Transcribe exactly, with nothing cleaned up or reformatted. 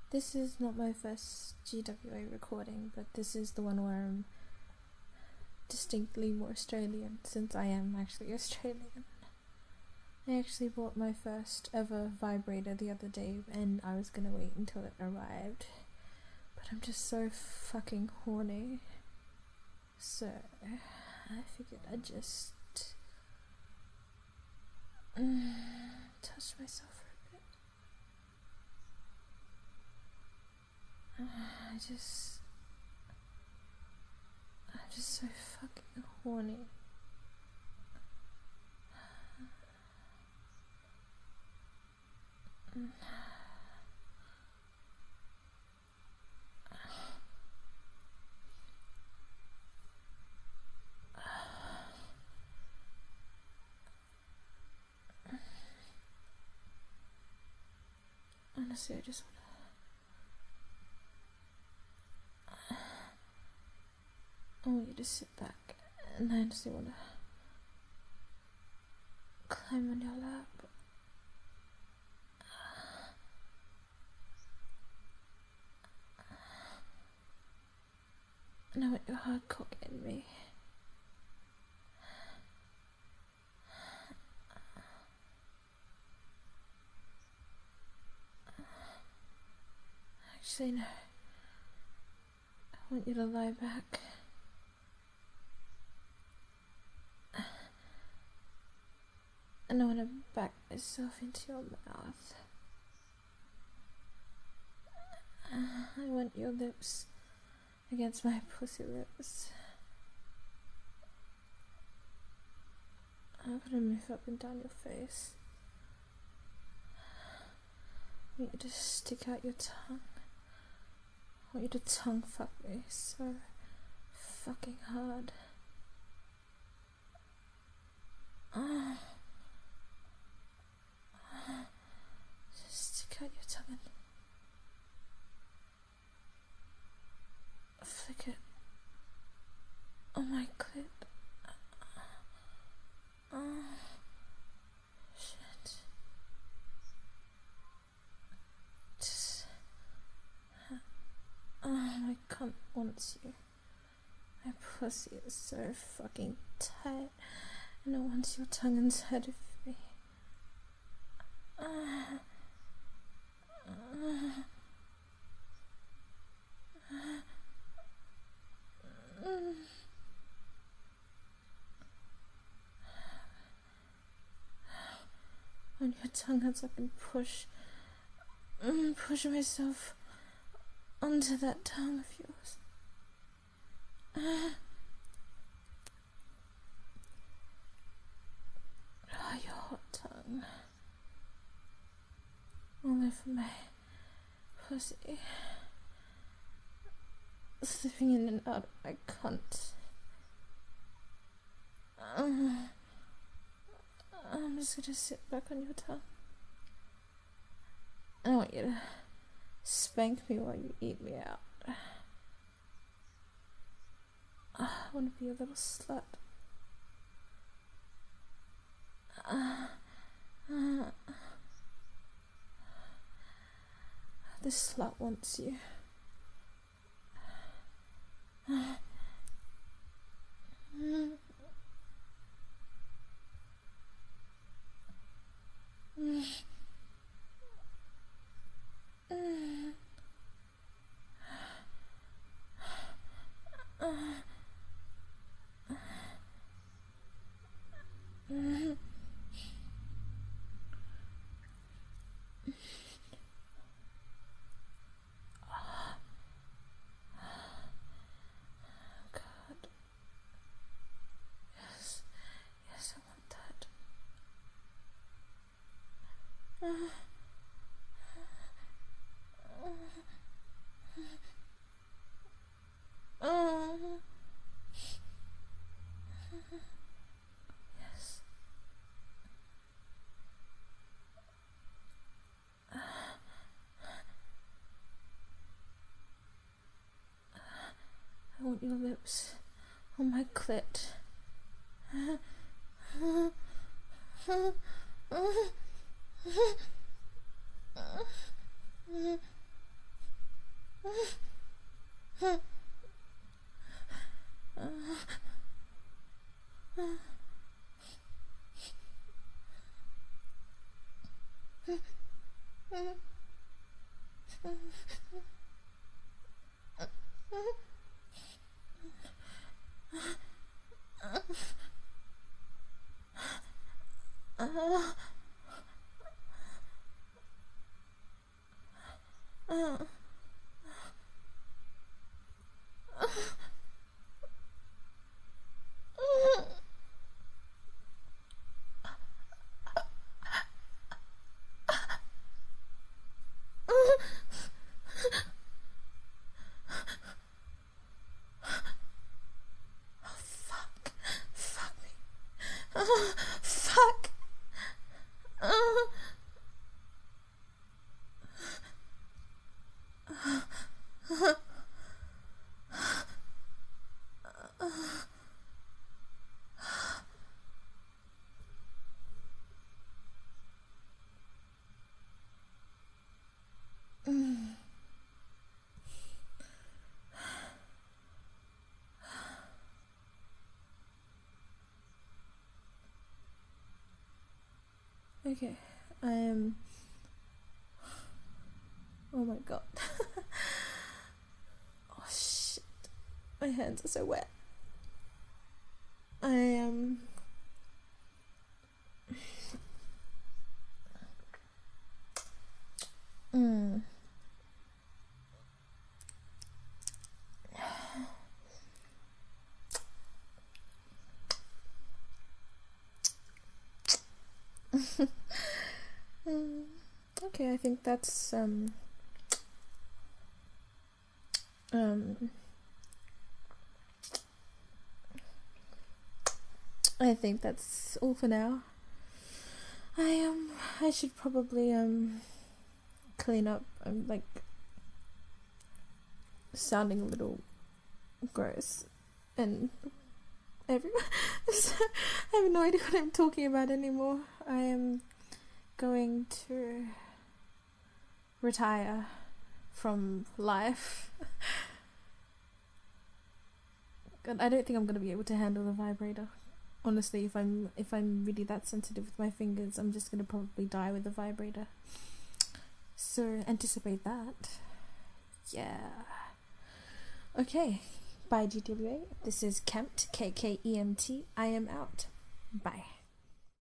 This is not my first G W A recording, but this is the one where I'm distinctly more Australian, since I am actually Australian. I actually bought my first ever vibrator the other day, and I was gonna wait until it arrived, but I'm just so fucking horny, so I figured I'd just mm, touch myself for a bit. Uh, I just I'm just so fucking horny. Honestly, I just wanna I want you to sit back, and I honestly wanna climb on your lap. And I want your hard cock in me. Actually, no. I want you to lie back. And I want to back myself into your mouth. I want your lips against my pussy lips. I'm gonna move up and down your face. I want you to stick out your tongue. I want you to tongue fuck me so fucking hard. Ah. Just stick out your tongue and flick it on my clit. Oh, shit. Just, oh, my cunt wants you. My pussy is so fucking tight, and it wants your tongue inside of me. Uh, uh, uh, on your tongue as I can push, mm, push myself onto that tongue of yours. Uh, oh, your hot tongue all over my pussy, slipping in and out of my cunt. Uh, I'm just gonna sit back on your tongue. I want you to spank me while you eat me out. I want to be a little slut. Uh, uh, this slut wants you. Uh, mm, mm, mm, uh, mm. God. Yes. Yes, I want that. Uh, uh, uh, yes. I want your lips on my clit. Fuck. Fuck me. Oh, fuck. Oh. Okay, I am. Oh my god. Oh shit. My hands are so wet. I am. Mm. mm. Okay, I think that's um um I think that's all for now. I um I should probably um clean up. I'm like sounding a little gross and everyone I have no idea what I'm talking about anymore. I am going to retire from life. God, I don't think I'm gonna be able to handle the vibrator. Honestly, if I'm if I'm really that sensitive with my fingers, I'm just gonna probably die with the vibrator. So anticipate that. Yeah. Okay. Bye G W A. This is Kemt, K K E M T. I am out. Bye.